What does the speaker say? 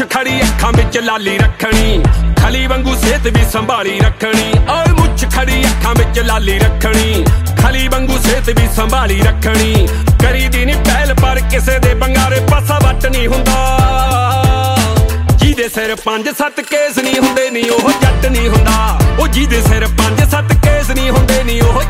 ਮੁੱਛ ਖੜੀ ਅੱਖਾਂ ਵਿੱਚ ਲਾਲੀ ਰੱਖਣੀ, ਖਲੀ ਵਾਂਗੂ ਸਿਹਤ ਵੀ ਸੰਭਾਲੀ ਰੱਖਣੀ। ਓਏ ਮੁੱਛ ਖੜੀ ਅੱਖਾਂ ਵਿੱਚ ਲਾਲੀ ਰੱਖਣੀ, ਖਲੀ ਵਾਂਗੂ ਸਿਹਤ ਵੀ ਸੰਭਾਲੀ ਰੱਖਣੀ। ਕਰੀਦੀ ਨੀ ਪਹਿਲ ਪਰ ਕਿਸੇ ਦੇ ਬੰਗਾਰੇ ਪਾਸਾ ਵੱਟ ਨਹੀਂ ਹੁੰਦਾ, ਜਿਹਦੇ ਸਿਰ 5-7 ਕੇਸ ਨਹੀਂ ਹੁੰਦੇ ਨੀ ਉਹ ਜੱਟ ਨਹੀਂ ਹੁੰਦਾ। ਉਹ ਜਿਹਦੇ ਸਿਰ 5-7 ਕੇਸ ਨਹੀਂ ਹੁੰਦੇ ਨੀ ਉਹ